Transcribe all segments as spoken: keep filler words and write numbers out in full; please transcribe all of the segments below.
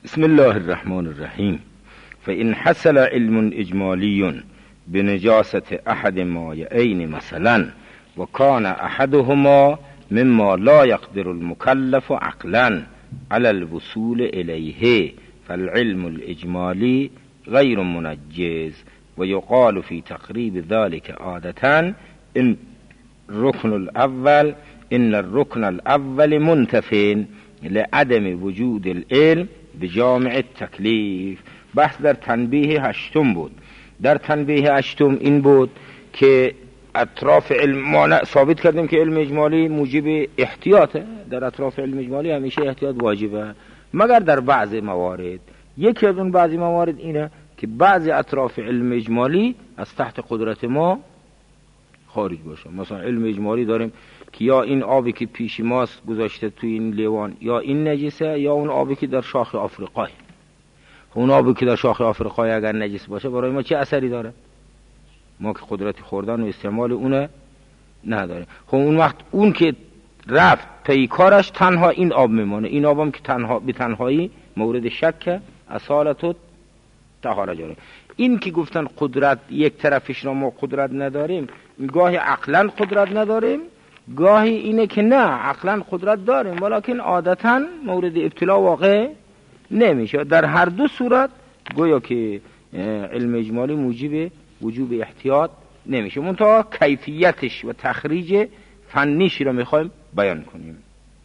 بسم الله الرحمن الرحیم. فإن حصل علم اجمالی بنجاسة احد مایعین مثلا وكان احدهما مما لا يقدر المكلف عقلا على الوصول إليه فالعلم الإجمالي غير منجز. ويقال في تقريب ذلك عادة إن الركن الأول إن الركن الأول منتف لعدم وجود العلم بجامع التکلیف. بحث در تنبیه هشتم بود. در تنبیه هشتم این بود که اطراف علم ما ثابت کردیم که علم اجمالی موجب احتیاطه. در اطراف علم اجمالی همیشه احتیاط واجبه، مگر در بعض موارد. یکی از اون بعضی موارد اینه که بعضی اطراف علم اجمالی از تحت قدرت ما خارج باشه. مثلا علم اجمالی داریم که یا این آبی که پیش ماست گذاشته توی این لیوان یا این نجسه، یا اون آبی که در شاخ آفریقای. اون آبی که در شاخ آفریقای اگر نجس باشه برای ما چه اثری داره؟ ما که قدرت خوردن و استعمال اونه نداره. خب اون وقت اون که رفت پیکارش تنها این آب میمونه. این آبم که تنها به تنهایی مورد شک اصالت و طهارت جاره. این که گفتن قدرت یک طرفش را ما قدرت نداریم، گاهی عقلا قدرت نداریم، گاهی اینه که نه عقلا قدرت داریم ولیکن عادتا مورد ابتلا واقع نمیشه. در هر دو صورت گویا که علم اجمالی موجب وجوب احتیاط نمیشه. منتها کیفیتش و تخریج فنیش را میخوایم بیان کنیم.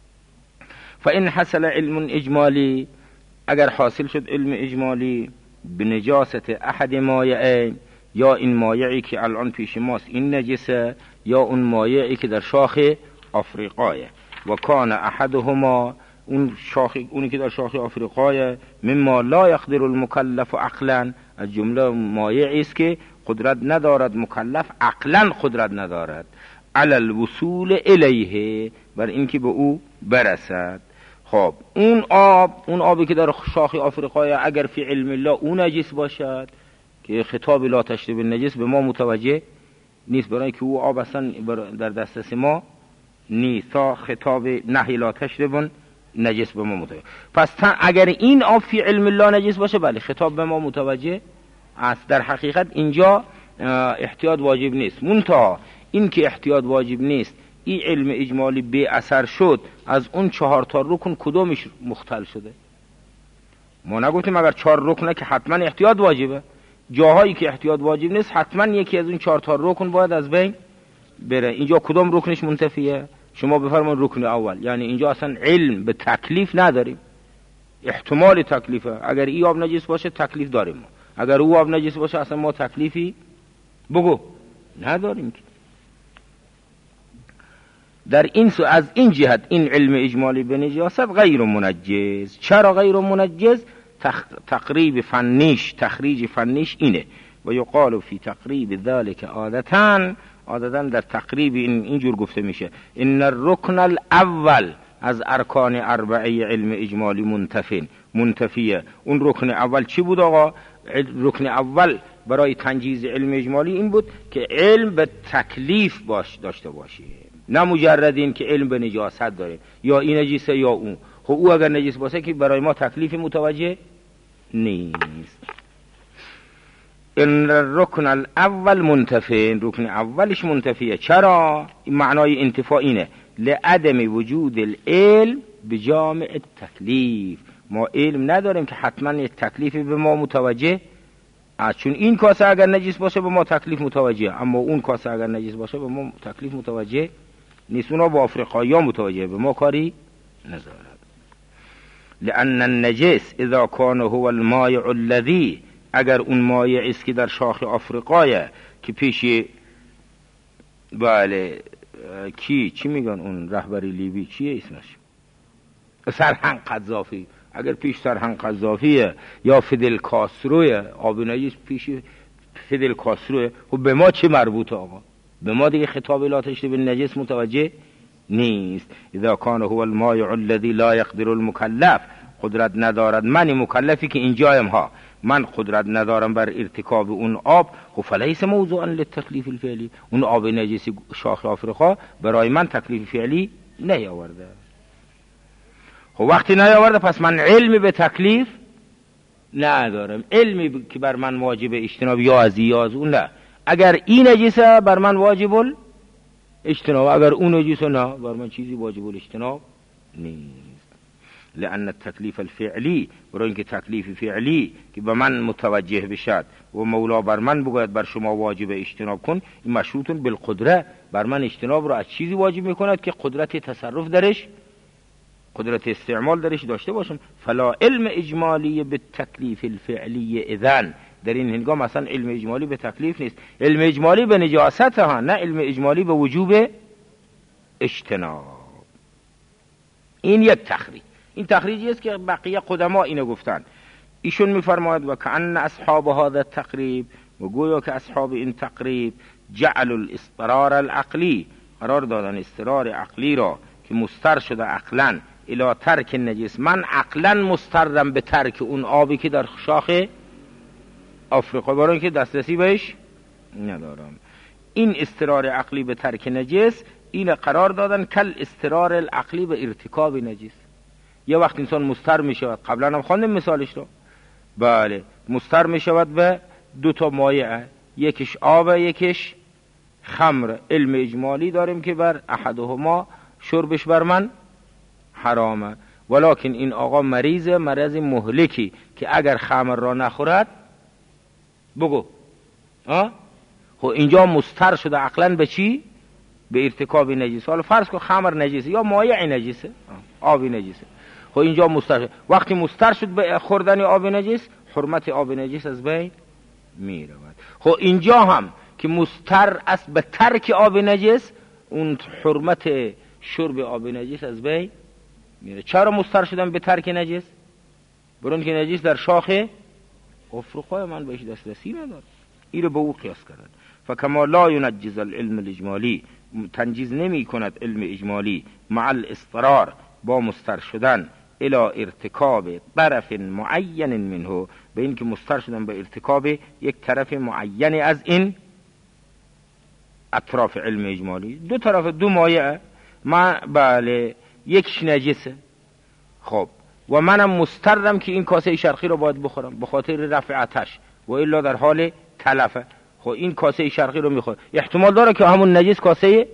فإن حصل علم اجمالی، اگر حاصل شد علم اجمالی بنجاست احد مایعین، یا این مایعی که الان پیش ماست این نجسه، یا اون مایعی که در شاخ آفریقایه، و کان احدهما، اون شاخ اونی که در شاخ آفریقایه، مما لا یقدر المکلف عقلا، از جمله مایعی است که قدرت ندارد مکلف، عقلا قدرت ندارد، علی الوصول الیه، بر اینکه به او برسد. خب اون آب، اون آبی که در شاخ آفریقای اگر فی علم الله اون نجس باشد که خطاب لا تشرب النجس به ما متوجه نیست، برای که او آب اصلا در دسترس ما نیست تا خطاب نهی لا تشرب نجس به ما متوجه. پس اگر این آب فی علم الله نجس باشه بله خطاب به ما متوجه است. در حقیقت اینجا احتیاط واجب نیست. منتها این که احتیاط واجب نیست، این علم اجمالی بی اثر شد، از اون چهار تا رکن کدومش مختل شده؟ ما نگفتیم اگر چهار رکنه که حتما احتیاط واجبه. جاهایی که احتیاط واجب نیست حتما یکی از اون چهار تا رکن باید از بین بره. اینجا کدوم رکنش منتفیه؟ شما بفرمایید رکن اول. یعنی اینجا اصلا علم به تکلیف نداریم، احتمال تکلیفه. اگر این آب نجس باشه تکلیف داریم ما، اگر او آب نجس باشه اصلا ما تکلیفی بگو نداریم. در این سو از این جهت این علم اجمالی به نجاست غیر منجز. چرا غیر منجز؟ تخ... تقریب فنیش، تخریج فنیش اینه. و یقال فی تقریب ذلك عادتاً، عادتاً در تقریب این اینجور گفته میشه ان الرکن الاول از ارکان اربعه علم اجمالی منتفین، منتفیه. اون رکن اول چی بود آقا؟ رکن اول برای تنجیز علم اجمالی این بود که علم به تکلیف باش داشته باشه، نه مجرد این که علم به نجاست داره یا این نجیسه یا اون. خب او اگر نجیس باشه که برای ما تکلیف متوجه نیست. ان الرکن الاول منتفین، رکن اولش منتفیه. چرا؟ این معنای انتفاع اینه لعدم وجود العلم بجامع التکلیف. ما علم نداریم که حتما یک تکلیفی به ما متوجه است. چون این کاسه اگر نجیس باشه به ما تکلیف متوجه، اما اون کاسه اگر نجیس باشه به ما تکلیف متوجه نیست. اونا با افریقایی ها متوجه، به ما کاری ندارد. لأن النجس اذا كان هو المایع الذي، اگر اون مایع است که در شاخ آفریقایه که پیش بله کی چی میگن اون رهبری لیبی چیه اسمش؟ سرهنگ قذافی. اگر پیش سرهنگ قذافیه یا فیدل کاستروه، آب نجس پیش فیدل کاستروه، خب به ما چه مربوطه آقا؟ به ما دیگه خطاب لا تشرب النجس متوجه نیست. اذا كان هو المایع الذي لا يقدر المكلف، قدرت ندارد من مکلفی که اینجایم ها، من قدرت ندارم بر ارتکاب اون آب، خب فلیس موضوعا للتکلیف الفعلی. اون آب نجسی شاخ آفریقا برای من تکلیف فعلی نیاورده. خب وقتی نیاورده پس من علم به تکلیف ندارم. علمی که بر من واجب اجتناب یا از یا از اون نه. اگر این نجسه بر من واجب اجتناب، اگر اون نجسه نه بر من چیزی واجب اجتناب نیست. لأن التکلیف الفعلی، برای اینکه تکلیف فعلی که به من متوجه بشد و مولا بر من بگوید بر شما واجب اجتناب کن، این مشروط بالقدره، بر من اجتناب رو از چیزی واجب میکند که قدرت تصرف درش، قدرت استعمال درش داشته باشم. فلا علم اجمالی به تکلیف الفعلی اذن، در این هنگام اصلا علم اجمالی به تکلیف نیست. علم اجمالی به نجاست ها، نه علم اجمالی به وجوب اجتناب. این یک تخریج. این تخریجی است که بقیه قدما اینو گفتن. ایشون میفرماید و کأن اصحاب هذا التقریب، و گویا که اصحاب این تقریب جعل الاضطرار العقلی، قرار دادن اضطرار عقلی را که مستر شده عقلا الی ترک نجس. من عقلا مسترم به ترک اون آبی که در شاخ آفریقا، برای اینکه دسترسی بهش ندارم. این اضطرار عقلی به ترک نجس، این قرار دادن کل اضطرار العقلی به ارتکاب نجس. یه وقت انسان مستر می شود، قبلا هم خواندیم مثالش رو، بله، مستر می شود به دو تا مایع، یکیش آب یکیش خمر. علم اجمالی داریم که بر احدهما شربش بر من حرامه، ولکن این آقا مریض، مرض مهلکی که اگر خمر را نخورد بگو ها، خب اینجا مستر شده عقلا به چی؟ به ارتکاب نجس. حالا فرض کن خمر نجسه یا مایع نجسه، آبی نجسه، خب اینجا مستر شد. وقتی مستر شد به خوردن آب نجس، حرمت آب نجس از بین می رود. خب اینجا هم که مستر است به ترک آب نجس، اون حرمت شرب آب نجس از بین میره. چرا مستر شدن به ترک نجس؟ برون که نجس در شاخ افریقای من بهش دسترسی نداره. این رو به او قیاس کردن. فکما لا ینجز العلم الاجمالی، تنجیز نمی کند علم اجمالی مع الاضطرار، با مستر شدن الى ارتکاب طرف معین منه، به این که مستر شدن به ارتکاب یک طرف معین از این اطراف علم اجمالی. دو طرف، دو مایع، ما بله یکش نجسه، خب و منم مسترم که این کاسه شرقی رو باید بخورم به خاطر رفع آتش و الا در حال تلفه. خب این کاسه شرقی رو میخور، احتمال داره که همون نجس کاسه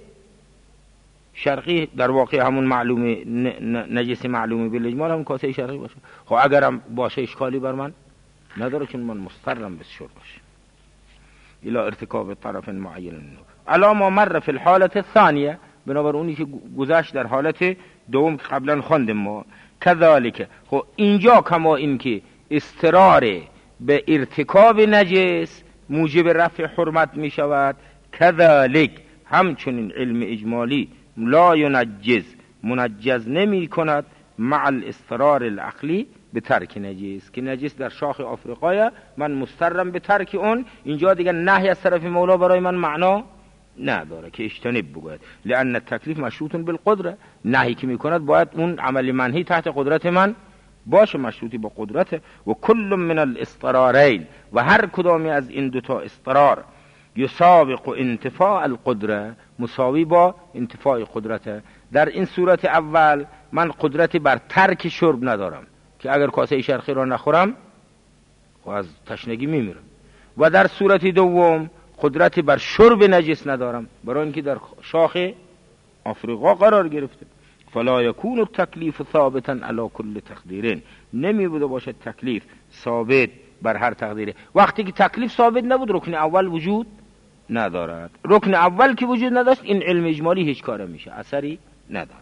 شرقی در واقع همون معلومه نجس معلومه به اجمال همون کاسه شرقی باشه. خب اگرم باشه اشکالی بر من نداره، چون من مسترم به شرب باشه الى ارتکاب طرف معین. الا ما مر فی الحالت الثانیه، بنابر اونی که گذشت در حالت دوم که قبلا خواندیم ما. کذالک، خب اینجا کما این که استرار به ارتکاب نجس موجب رفع حرمت می شود، کذالک همچنین علم اجمالی لا ینجز، منجز نمی کند مع الاضطرار العقلی به ترک نجس، که نجس در شاخ آفریقای من مسترم به ترک اون. اینجا دیگه نهی از طرف مولا برای من معنا نداره که اجتنب بگوید، لأن التکلیف مشروط بالقدره، نهی که میکند باید اون عمل منهی تحت قدرت من باشه، مشروطی با قدرت. و کل من الاضطرارین، و هر کدامی از این دوتا اضطرار یسابق انتفاع القدره، مساوی با انتفاع قدرته. در این صورت اول من قدرتی بر ترک شرب ندارم که اگر کاسه شرقی را نخورم و از تشنگی میمیرم، و در صورت دوم قدرتی بر شرب نجس ندارم برای اینکه در شاخ آفریقا قرار گرفته. فلا یکون التکلیف ثابتا علی کل تقدیرین، نمی بوده باشد تکلیف ثابت بر هر تقدیره. وقتی که تکلیف ثابت نبود رکن اول وجود ندارد. رکن اول که وجود نداشت این علم اجمالی هیچ کاره میشه، اثری نداره.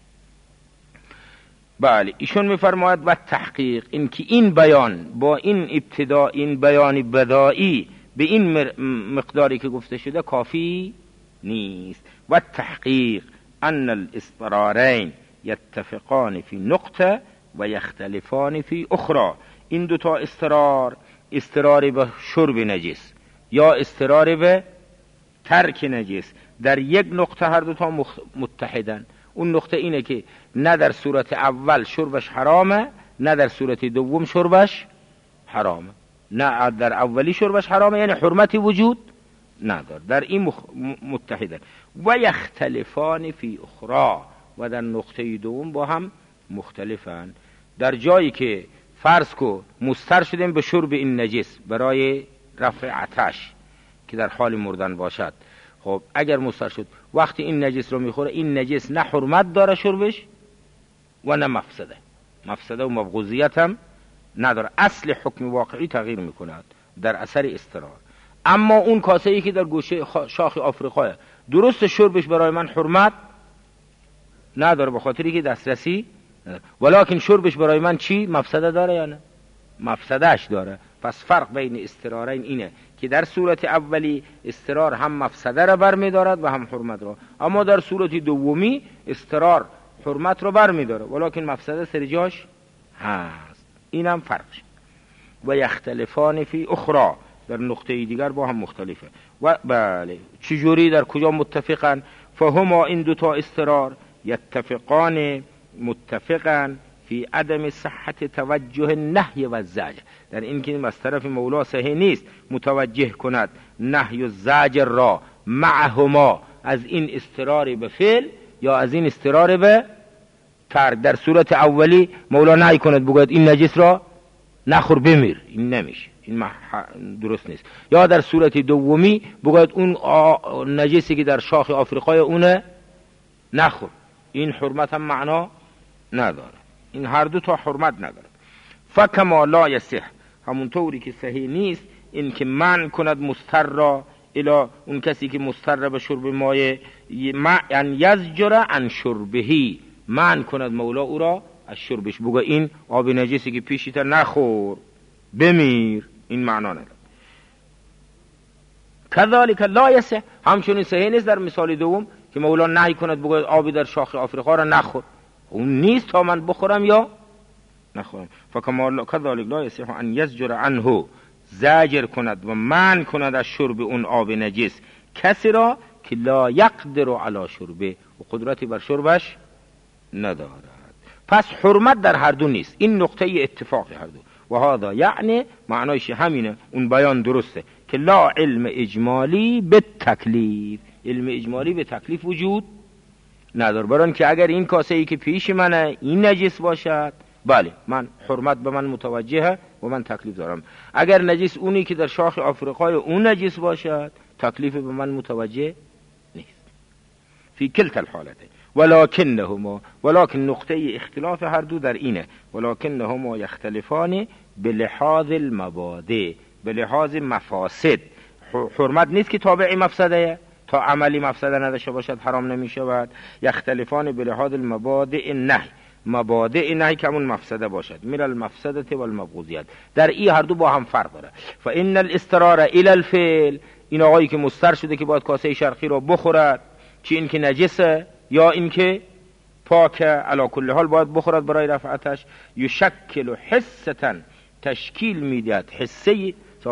بله ایشون میفرماید و تحقیق، این که این بیان با این ابتدا، این بیان بدائی به این مقداری که گفته شده کافی نیست. و تحقیق ان الاضطرارین یتفقان فی نقطه و یختلفان فی اخرى، این دوتا اضطرار، اضطرار به شرب نجس یا اضطرار به ترک نجس، در یک نقطه هر دوتا متحدن. اون نقطه اینه که نه در صورت اول شربش حرامه، نه در صورت دوم شربش حرامه. نه در اولی شربش حرامه یعنی حرمتی وجود نداره، در این مخ... متحدن. و یختلفان فی اخرى، و در نقطه دوم با هم مختلفن. در جایی که فرض کو مضطر شدیم به شرب این نجس برای رفع عطش که در حال مردن باشد. خب اگر مضطر شد وقتی این نجس رو میخوره، این نجس نه حرمت داره شربش و نه مفسده، مفسده و مبغوضیت هم نداره، اصل حکم واقعی تغییر میکند در اثر استرار. اما اون کاسه ای که در گوشه شاخ آفریقا درست شربش برای من حرمت نداره به خاطری که دسترسی نداره، ولکن شربش برای من چی؟ مفسده داره یا نه؟ مفسدهش داره. پس فرق بین استرارین اینه که در صورت اولی استرار هم مفسده را بر می دارد و هم حرمت را، اما در صورت دومی استرار حرمت را بر می داره ولکن مفسده سر جاش هست. این هم فرقش. و یختلفان فی اخرى، در نقطه دیگر با هم مختلفه. و بله چجوری در کجا متفقن؟ فهما این دوتا استرار یتفقان متفقن فی عدم صحت توجه نهی و زجر، در این که از طرف مولا صحیح نیست متوجه کند نهی و زجر را معهما، از این استرار به فعل یا از این استرار به ترک. در صورت اولی مولا نهی کند بگوید این نجس را نخور بمیر، این نمیشه، این درست نیست. یا در صورت دومی بگوید اون نجسی که در شاخ آفریقای اونه نخور، این حرمت هم معنا نداره. این هر دو تا حرمت نداره. فکما لا یصح، همونطوری که صحیح نیست این که من کند مضطر را الا اون کسی که مضطر به شرب مایه یعنی یزجر عن شربهی، من کند مولا او را از شربش، بگه این آب نجسی که پیشیت نخور بمیر، این معنا نداره. کذالک لا یصح، همچنین صحیح نیست در مثال دوم که مولا نهی کند بگه آبی در شاخ آفریقا را نخور، اون نیست تا من بخورم یا نخورم. فکما کذالک لا یصح ان یزجر عنه، زجر کند و من کند از شرب اون آب نجس کسی را که لا یقدر علی شربه، و قدرتی بر شربش ندارد. پس حرمت در هر دو نیست، این نقطه اتفاق هر دو. و هذا یعنی معنایش همینه، اون بیان درسته که لا علم اجمالی به تکلیف، علم اجمالی به تکلیف وجود نداره. برای که اگر این کاسه ای که پیش منه این نجس باشد، بله من حرمت به من متوجهه و من تکلیف دارم. اگر نجس اونی که در شاخ آفریقای اون نجس باشد، تکلیف به من متوجه نیست. فی کلتا الحالته ولکنهما، ولکن نقطه اختلاف هر دو در اینه، ولکنهما یختلفان بلحاظ المبادئ، بلحاظ مفاسد. حرمت نیست که تابع مفسده، تا عملی مفسده نداشته باشد حرام نمی شود. یختلفان بلحاظ المبادئ نهی، مبادئ نهی که همون مفسده باشد، من المفسده و المبغوضیت، در این هر دو با هم فرق داره. فان الاسترار الى الفعل، این آقایی که مضطر شده که باید کاسه شرقی را بخورد، چه این که نجسه یا این که پاکه، علا کل حال باید بخورد برای رفعتش. یشکل حسه، تشکیل میدهد حسه،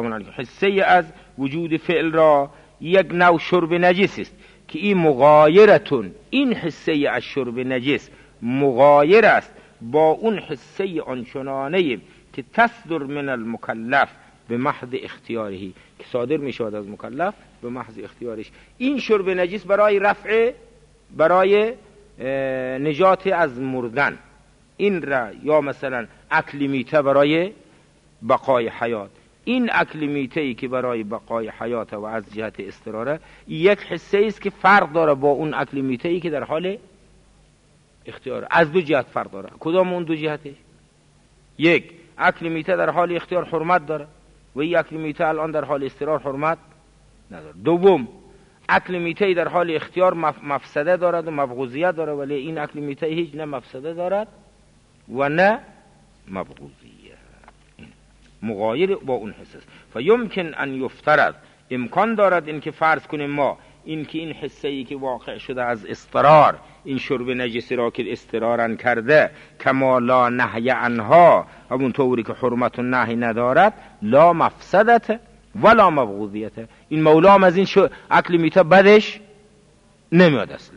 حسه از وجود فعل را، یک نوع شرب نجس است که این مغایرتون، این حسه از شرب نجس مغایر است با اون حسه آنچنانه که تصدر من المکلف به محض اختیارهی، که صادر می شود از مکلف به محض اختیارش. این شرب نجس برای رفع، برای نجات از مردن، این را، یا مثلا اکل میته برای بقای حیات، این اکل میته‌ای که برای بقای حیات و از جهت استراره، یک حسه است که فرق داره با اون اکل میته‌ای که در حال اختیار، از دو جهت فرق داره. کدام اون دو جهتش؟ یک، اکل میته در حال اختیار حرمت داره و این اکل میته الان در حال استرار حرمت نداره. دوم، اکل میته در حال اختیار مفسده دارد و مبغوضیت داره، ولی این اکل میته هیچ نه مفسده دارد و نه مبغوضیت، مغایر با اون حس است. فیمکن ان یفترض، امکان دارد این که فرض کنیم ما این که این حسه ای که واقع شده از استرار، این شرب نجسی را که استرارن کرده، کما لا نهی عنها، همون طوری که حرمت و نهی ندارد، لا مفسدت ولا مبغوضیت، این مولا هم از این اکل میته بدش نمیاد اصلا.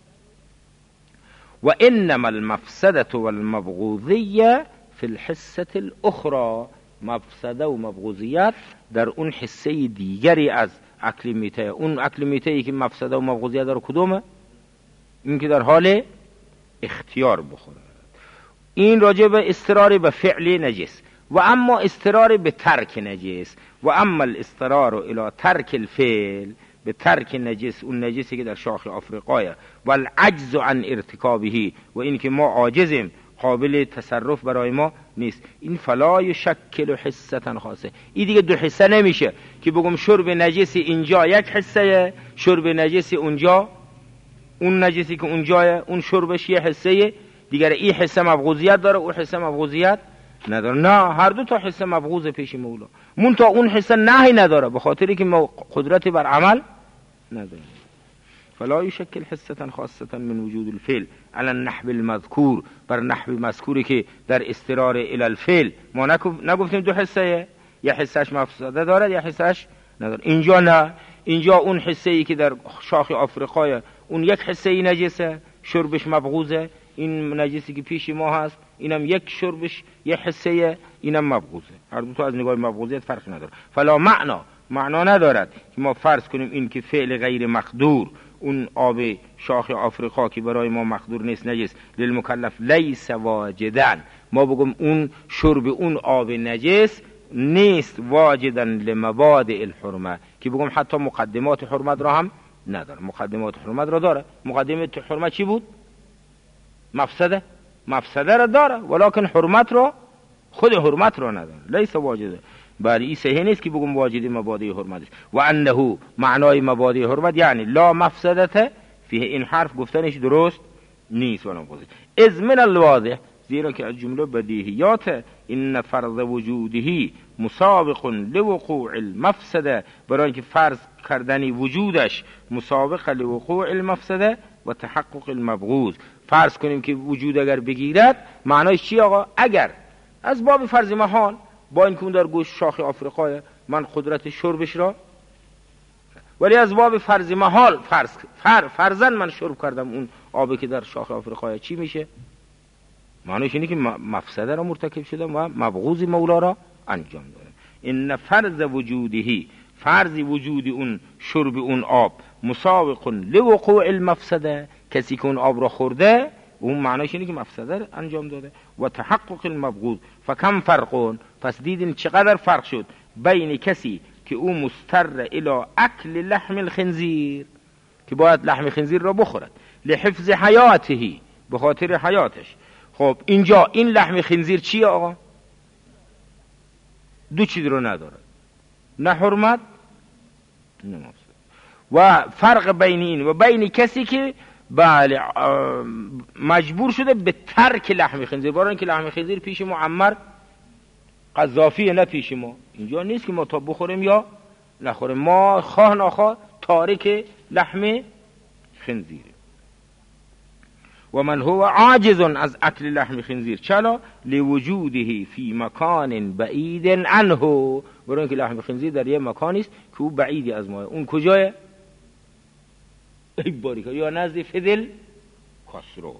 و انما المفسدت والمبغوضیه فی الحسه الاخرى، مفسده و مبغوضیت در اون حسه دیگری از اکل میته. اون اکل میته ای که مفسده و مبغوضیت داره کدومه؟ این که در حال اختیار بخوره. این راجع به اضطرار به فعل نجس. و اما اضطرار به ترک نجس، و اما الاضطرار الى ترک الفعل، به ترک نجس، اون نجسی که در شاخ آفریقاه، و العجز عن ارتکابه، و این که ما عاجزیم، قابل تصرف برای ما نیست، این فلا یشکل حسه خاصه. این دیگه دو حسه نمیشه که بگم شرب نجسی اینجا یک حسه، شرب نجسی اونجا، اون نجسی که اونجا اون شربش یه حسه دیگر، این حسه مبغوضیت داره، اون حسه مبغوضیت نداره. نه، هر دو تا حسه مبغوض پیش مولا، مون تا اون حسه نهی نداره، به خاطری که ما قدرت بر عمل نداره. فلا یشکل حسه خاصه من وجود الفعل علی النحو المذکور، بر نحو مذکوری که در استرار الی الفعل. ما نگفتیم دو حسه، یا حسش مفسده داره یا حسش نداره. اینجا نه، اینجا اون حسه ای که در شاخ آفریقای اون یک حسه ای نجسه، شربش مبغوضه، این نجسی که پیش ما هست اینم یک شربش یک حسه، اینم مبغوضه. هر دو تا از نگاه مبغوضیت فرق نداره. فلا معنا، معنا ندارد که ما فرض کنیم این که فعل غیر مقدور، اون آب شاخ آفریقا که برای ما مقدور نیست نجس، للمکلف لیس واجدن، ما بگم اون شرب اون آب نجس نیست واجدن لمبادئ الحرمه، که بگم حتی مقدمات حرمت را هم نداره. مقدمات حرمت را داره. مقدمات حرمت چی بود؟ مفسده، مفسده را داره، ولکن حرمت را، خود حرمت را نداره. لیس واجده، بله این صحیح نیست که بگم واجد مبادئ حرمت است. و انه معنای مبادئ حرمت یعنی لا مفسدته فیه، این حرف گفتنش درست نیست. ولی از من الواضح، زیرا که از جمله بدیهیات این فرض وجوده مسابق لوقوع المفسده، برای اینکه فرض کردنی وجودش مسابق لوقوع المفسده و تحقق المبغوض. فرض کنیم که وجود اگر بگیرد، معنایش چی آقا؟ اگر از باب فرض محال، با این که در گوش شاخ آفریقای من قدرت شربش را، ولی از باب فرض محال فرض فر فرضاً من شرب کردم اون آبی که در شاخ آفریقای، چی میشه؟ معنیش اینه که مفسده را مرتکب شدم و مبغوض مولا را انجام دادم. این فرض وجودهی، فرض وجود اون شرب اون آب مسابق لوقوع المفسده، کسی که اون آب را خورده اون معنیش اینه که مفسده را انجام داده. و تحقق المبغوض، فکم فرقون، پس دیدین چقدر فرق شد بین کسی که او مستر الی اکل لحم الخنزیر، که باید لحم خنزیر را بخورد لحفظ حیاتهی، به خاطر حیاتش. خب اینجا این لحم خنزیر چیه آقا؟ دو چیز رو نداره، نه حرمت نه مفسد. و فرق بین این و بین کسی که بله مجبور شده به ترک لحم خنزیر، برای اینکه لحم خنزیر پیش معمر قذافیه، نه پیش ما. اینجا نیست که ما تا بخوریم یا نخوریم، ما خواه نخواه تارک لحم خنزیر. و من هو عاجز از اکل لحم خنزیر، چرا؟ لوجوده فی مکان بعید عنه، برای اینکه لحم خنزیر در یه مکانی است که او بعیدی از ما. اون کجایه؟ ای باریکا، یا نزد فدل کسرو.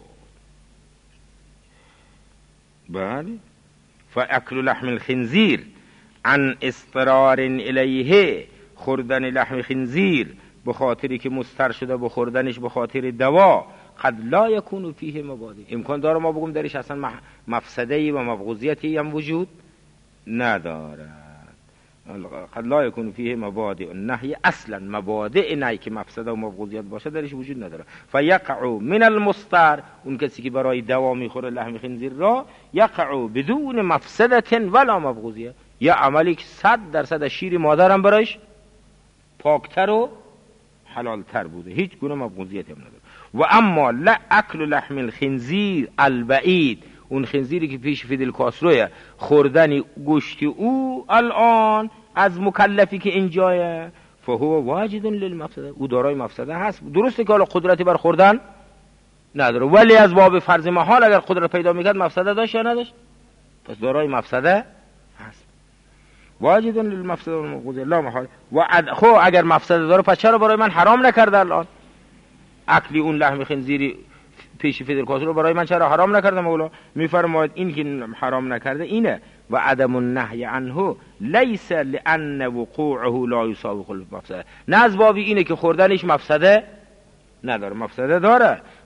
بله. فاکل لحم الخنزیر عن اضطرار الیه، خوردن لحم خنزیر به خاطری که مضطر شده به خوردنش به خاطر دوا، قد لا یکون فیه مبادئ، امکان داره ما بگم درش اصلا مفسده‌ای و مبغوضیتی هم وجود ندارد. قد لا یکون فیه مبادئ النهی، اصلا مبادئ نهی که مفسده و مبغوضیت باشه درش وجود نداره. فیقع من المضطر، اون کسی که برای دوا میخوره لحم خنزیر را، یقع بدون مفسدة ولا مبغوضیه، یا عملی که صد درصد شیر مادرم برایش پاکتر و حلالتر بوده، هیچ گونه مبغوضیتی هم نداره. و اما لا اکل لحم الخنزیر البعید، اون خنزیری که پیش فیدل کاستروه، خوردن گوشت او الان از مکلفی که اینجایه، فهو واجد للمفسده، او دارای مفسده هست. درسته که حالا قدرتی بر خوردن نداره، ولی از باب فرض محال اگر قدرت پیدا میکرد مفسده داشت یا نداشت؟ پس دارای مفسده هست. واجد للمفسده و المبغوضه لا محال. و خب اگر مفسده داره پس چرا برای من حرام نکرده الان؟ اکلی اون لحم خنزیری پیش فیدل کاسترو برای من چرا حرام نکرده مولا؟ میفرماید این که حرام نکرده اینه و عدم النهی عنه لیس لان وقوعه لا یسابق المفسده، نه از باب اینه که خوردنش مفسده نداره، مفسده داره،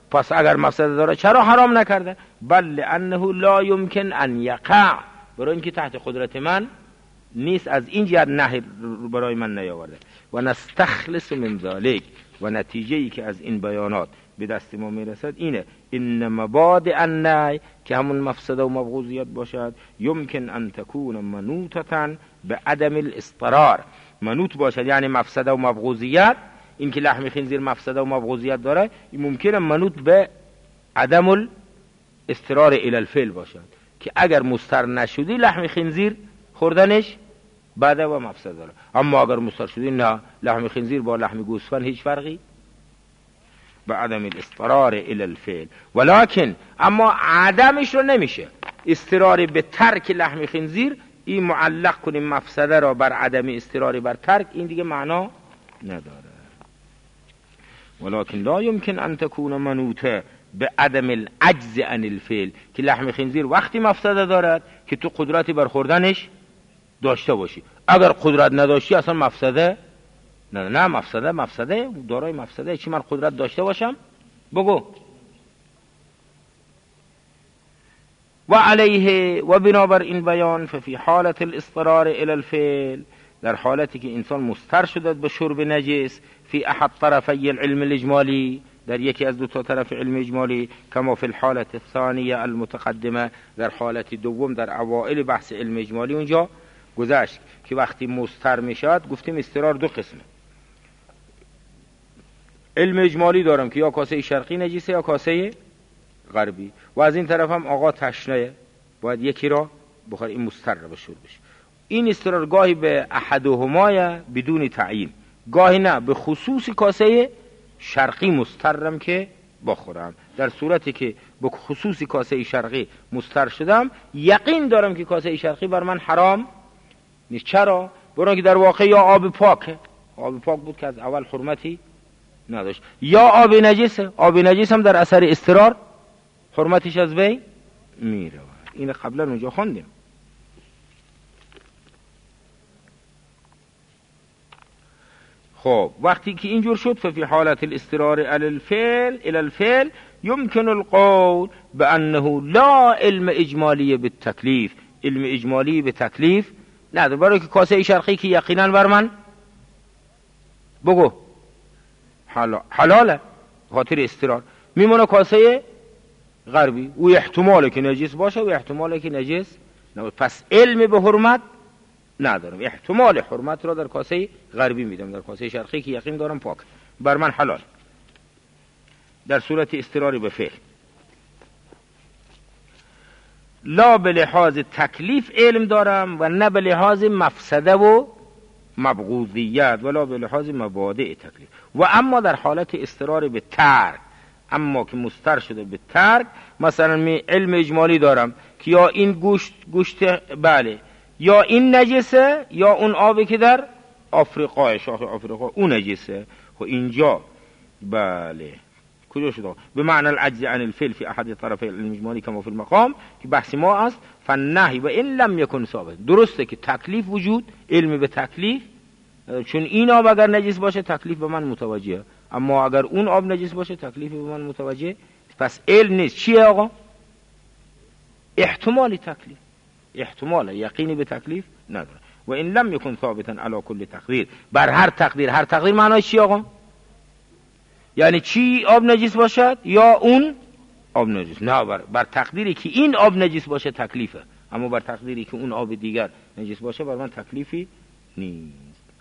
پس اگر مفسده داره چرا حرام نکرده؟ بل لانه لا یمکن ان یقع، برای اینکه تحت قدرت من نیست، از این جهت نهی برای من نیاورده. و نستخلص من ذلک، و نتیجه ای که از این بیانات به دست ما میرسد اینه ان مبادئ النهی، که همون مفسده و مبغوضیت باشد، یمکن ان تکون منوطة به عدم الاضطرار، منوط باشد یعنی مفسده و مبغوضیت، این که لحم خنزیر مفسده و مبغوضیت داره، این ممکنه منوط به عدم الاضطرار الی الفعل باشد، که اگر مضطر نشدی لحم خنزیر خوردنش بده و مفسده داره. اما اگر مضطر شدی نه، لحم خنزیر با لحم گوسفند هیچ فرقی به عدم الاضطرار الی الفعل. ولکن اما عدمش رو نمیشه اضطراری به ترک لحم خنزیر، این معلق کنیم مفسده را بر عدم اضطراری بر ترک، این دیگه معنا نداره. ولکن لا یمکن ان تکون منوطه به عدم العجز عن الفعل، که لحم خنزیر وقتی مفسده دارد که تو قدرتی بر خوردنش داشته باشی، اگر قدرت نداشتی اصلا مفسده نه. نه مفسده مفسده دارای مفسده، چی من قدرت داشته باشم بگو. و علیه و بنابر این بیان ففی حالت الاضطرار الی الفعل، در حالتی که انسان مضطر شده به شرب نجس، فی احد طرفی العلم الاجمالی، در یکی از دو تا طرف علم اجمالی، کما فی الحالت الثانیه المتقدمه، در حالت دوم در اوائل بحث علم اجمالی اونجا گذشت که وقتی مضطر میشد گفتیم اضطرار دو قسمه. علم اجمالی دارم که یا کاسه شرقی نجیسه یا کاسه غربی، و از این طرف هم آقا تشنه باید یکی را بخور، این مضطر را بشور بشه. این اضطرار گاهی به احدهما بدون تعیین، گاهی نه به خصوص کاسه شرقی مضطرم که بخورم. در صورتی که به خصوص کاسه شرقی مضطر شدم، یقین دارم که کاسه شرقی بر من حرام نیست. چرا؟ برای که در واقع یا آب پاکه، آب پاک بود که از اول حرمتی نداشت، یا آب نجسه، آب نجس هم در اثر اضطرار حرمتش از بین میره. این قبلا اونجا خوندیم. خب وقتی که اینجور شد ففی حالت الاضطرار الی الفعل الی الفعل یمکن القول بانه لا علم اجمالی بالتکلیف، علم اجمالی به تکلیف نداره، برای که کاسه شرقی که یقینا بر من بگو حلاله خاطر اضطرار، میمونه کاسه غربی و احتماله که نجس باشه و احتماله که نجس نه، پس علم به حرمت ندارم، احتمال حرمت را در کاسه غربی میدم، در کاسه شرقی که یقین دارم پاک بر من حلال، در صورت اضطراری به فعل. لا به لحاظ تکلیف علم دارم و نه به لحاظ مفسده و مبغوضیت، ولا به لحاظ مبادئ تکلیف. و اما در حالت اضطرار به ترک، اما که مضطر شده به ترک، مثلا می علم اجمالی دارم که یا این گوشت گوشت بله، یا این نجسه، یا اون آبی که در آفریقا شاخ آفریقا اون نجسه. خب اینجا بله کجا شده؟ به معنی العجز عن الفعل فی احد طرفی علم اجمالی کما فی المقام، که بحث ما است فالنهی و ان لم یکن ثابت. درسته که تکلیف وجود، علم به تکلیف، چون این آب اگر نجس باشه تکلیف به من متوجه، اما اگر اون آب نجس باشه تکلیف به من متوجه، پس علم نیست. چیه آقا؟ احتمالی تکلیف، احتمال، یقینی به تکلیف نداره. و این لم یکن ثابتا علی کل تقدیر، بر هر تقدیر. هر تقدیر معنای چی آقا؟ یعنی چی آب نجس باشد یا اون آب نجس؟ نه، بر, بر تقدیری که این آب نجس باشه تکلیفه، اما بر تقدیری که اون آب دیگر نجس باشه بر من تکلیفی نیست.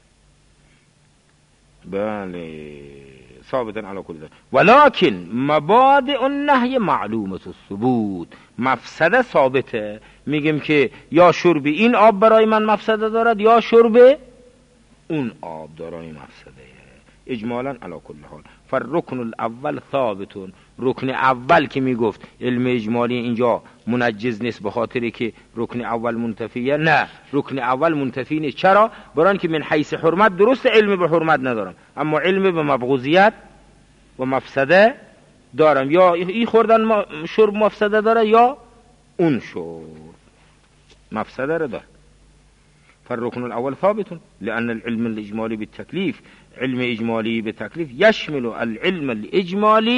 بله ثابتا علی کل تقدیر. ولکن مبادئ النهی معلومه الثبوت، مفسده ثابته، میگیم که یا شرب این آب برای من مفسده دارد یا شرب اون آب دارای مفسده، اجمالا علی کل حال. فالرکن الاول ثابتون، رکن اول که میگفت علم اجمالی اینجا منجز نیست به خاطری که رکن اول منتفیه، نه رکن اول منتفی نیست. چرا؟ برای که من حیث حرمت درست علم به حرمت ندارم، اما علم به مبغوضیت و مفسده دارم، یا این خوردن شرب مفسده داره یا اون شرب مفسده رو داره. فالركن الأول ثابت لأن العلم الإجمالي بالتكليف، علم إجمالي بالتكليف يشمل العلم الإجمالي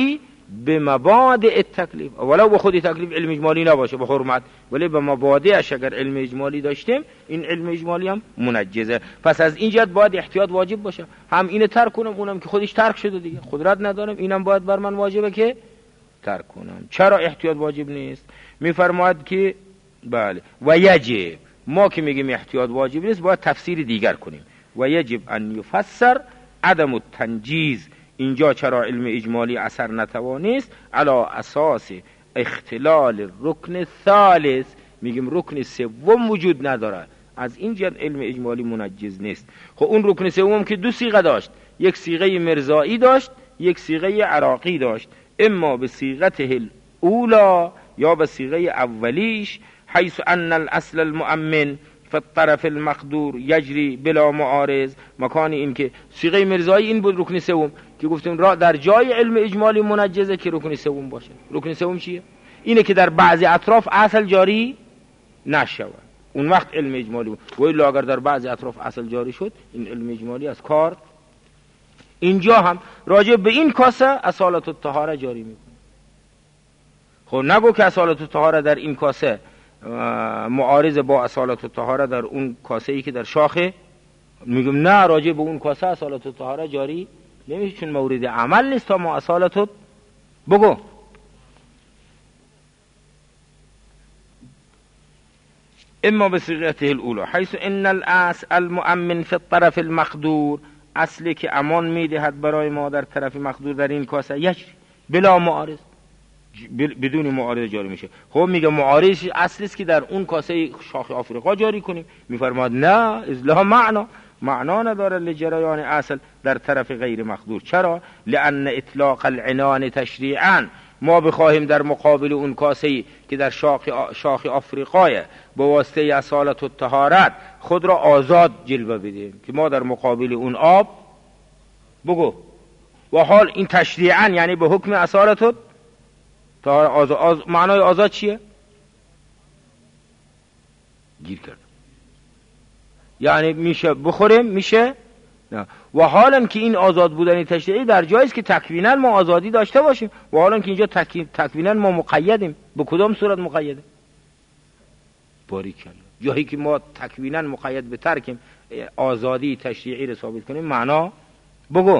به مبادئ التکلیف، ولو به خود تکلیف علم اجمالی نباشه به حرمت، ولی به مبادئش اگر علم اجمالی داشتیم این علم اجمالی هم منجزه. پس از این جهت باید احتیاط واجب باشه، هم اینو ترک کنم اونم که خودش ترک شده دیگه، قدرت ندارم، اینم باید بر من واجبه که ترک کنم. چرا احتیاط واجب نیست؟ میفرماید که بله و یجب، ما که میگیم احتیاط واجب نیست باید تفسیر دیگر کنیم. و یجب ان یفسر عدم التنجیز، اینجا چرا علم اجمالی اثر نتوانست، علی اساس اختلال رکن ثالث، میگیم رکن سوم وجود نداره، از این جهت علم اجمالی منجز نیست. خب اون رکن سوم که دو صیغه داشت، یک صیغه مرزایی داشت، یک صیغه عراقی داشت، اما به صیغته الاولا یا به صیغه اولیش، حیث ان الاصل المؤمن فی الطرف المقدور یجری بلا معارض. مکان این که صیغه مرزایی این بود رکن سوم که گفتیم را در جای علم اجمالی منجزه که رکن سوم باشه. رکن سوم چیه؟ اینه که در بعضی اطراف اصل جاری نشود، اون وقت علم اجمالی بود. و الا اگر در بعضی اطراف اصل جاری شد این علم اجمالی از کار. اینجا هم راجع به این کاسه اصالت الطهاره جاری میکنه. خب نگو که اصالت الطهاره در این کاسه معارض با اصالت الطهاره در اون کاسه ای که در شاخه، میگم نه، راجع به اون کاسه اصالت الطهاره جاری نمیشه چون مورد عمل نیست تا ما اصالت. بگو اما بصيغته الاولى حيث ان الاصل المؤمن في الطرف المقدور، اصلی که امان میدهد برای ما در طرف مقدور در این کاسه، یجری بلا معارض، بدون معارض جاری میشه. خب میگه معارض اصلی است که در اون کاسه شاخ آفریقا جاری کنیم، میفرماد نه، اصلا معنا معنا نداره لجریان اصل در طرف غیر مقدور. چرا؟ لان اطلاق العنان تشریعا، ما بخواهیم در مقابل اون کاسه‌ای که در شاخ شاخ آفریقای با واسطه اصالت و طهارت خود را آزاد جلوه بدیم که ما در مقابل اون آب، بگو و حال این تشریعا یعنی به حکم اصالت و طهارت آز... آز... معنای آزاد چیه؟ گیر کرد، یعنی میشه بخوریم میشه نه. و حالا که این آزاد بودن تشریعی در جاییست که تکوینا ما آزادی داشته باشیم، و حالا که اینجا تک... تکوینا ما مقیدیم. به کدام صورت مقیده؟ باریکلا، جایی که ما تکوینا مقید به ترکیم آزادی تشریعی رو ثابت کنیم. معنا بگو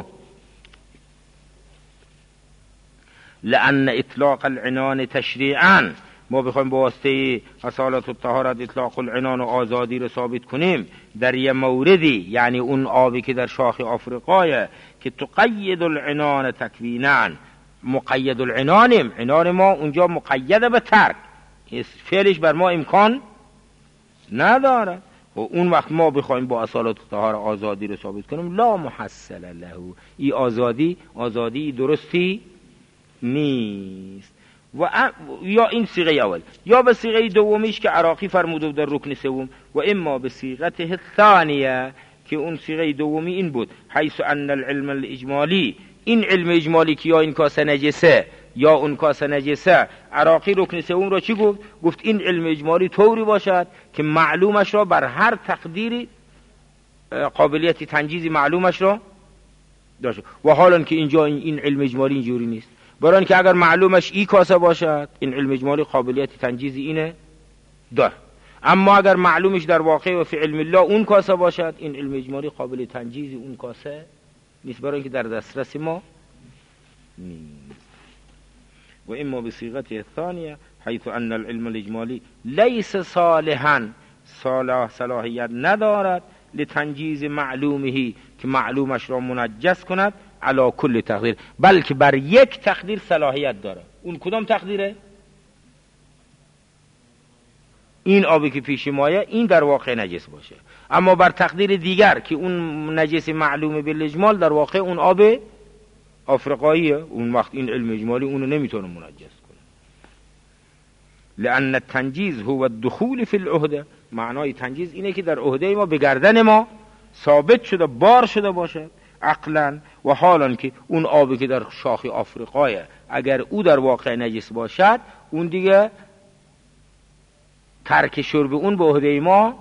لأن اطلاق العنان تشریعا، ما بخوایم با واسطه اصالت الطهارت اطلاق العنان و آزادی رو ثابت کنیم در یه موردی، یعنی اون آبی که در شاخ آفریقای که تقید العنان تکوینا، مقید العنانیم، عنان ما اونجا مقید به ترک، فعلش بر ما امکان نداره، و اون وقت ما بخوایم با اصالت الطهارت آزادی رو ثابت کنیم لا محصل له، ای آزادی آزادی درستی نیست. و یا این صیغه اول یا به صیغه دومیش که عراقی فرموده در رکن سوم، و اما به صیغته الثانیه که اون صیغه دومی این بود حیث ان العلم الاجمالی، این علم اجمالی که یا این کاسه نجسه یا اون کاسه نجسه. عراقی رکن سوم را چی گفت؟ گفت این علم اجمالی طوری باشد که معلومش را بر هر تقدیری قابلیت تنجیزی معلومش را داشت، و حالا که اینجا این علم اجمالی اینجوری نیست، برای که اگر معلومش ای کاسه باشد این علم اجمالی قابلیت تنجیزی اینه دار، اما اگر معلومش در واقع و فی علم الله اون کاسه باشد این علم اجمالی قابل تنجیزی اون کاسه نیست، برای که در دسترس ما نیست. و اما بصیغته الثانیه حیث ان العلم الاجمالی لیس صالحا، صلاح صلاحیت ندارد لتنجیز معلومهی که معلومش را منجس کند علا کل تقدیر، بلکه بر یک تقدیر صلاحیت داره. اون کدام تقدیره؟ این آبی که پیش مایه این در واقع نجس باشه، اما بر تقدیر دیگر که اون نجس معلومه بالاجمال در واقع اون آب آفریقاییه، اون وقت این علم اجمالی اونو نمیتونه منجس کنه. لأن التنجیز هو الدخول فی العهده، معنای تنجیز اینه که در عهده ما به گردن ما ثابت شده بار شده باشه عقلا، و حالا که اون آبی که در شاخ آفریقای اگر او در واقع نجس باشد اون دیگه ترک شرب اون به عهده ما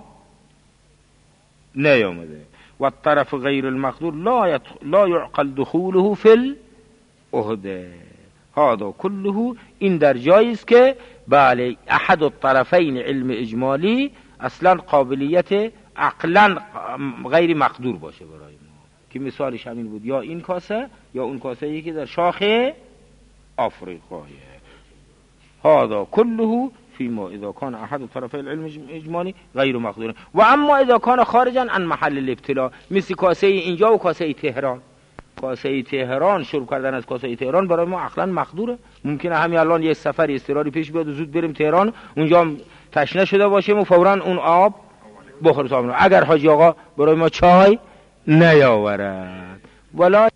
نیامده. و الطرف غیر المقدور لا, لا يعقل دخوله فی العهده. هذا کله این در جایی است که بله احد الطرفین علم اجمالی اصلا قابلیت عقلا غیر مقدور باشه برای ما، که مثالش همین بود، یا این کاسه یا اون کاسه یکی در شاخ آفریقایه. هذا كله فيما اذا كان احد طرفي العلم اجمالي غیر مقدور. و اما اذا كان خارجا عن محل الابتلاء، مثل کاسه اینجا و کاسه تهران. کاسه تهران، شروع کردن از کاسه تهران برای ما عقلا مقدوره. ممکنه همین الان یه سفر استراری پیش بیاد و زود بریم تهران، اونجا هم تشنه شده باشیم و فوراً اون آب بخور تا. اگر حاجی آقا برای ما چای نیاورد ولا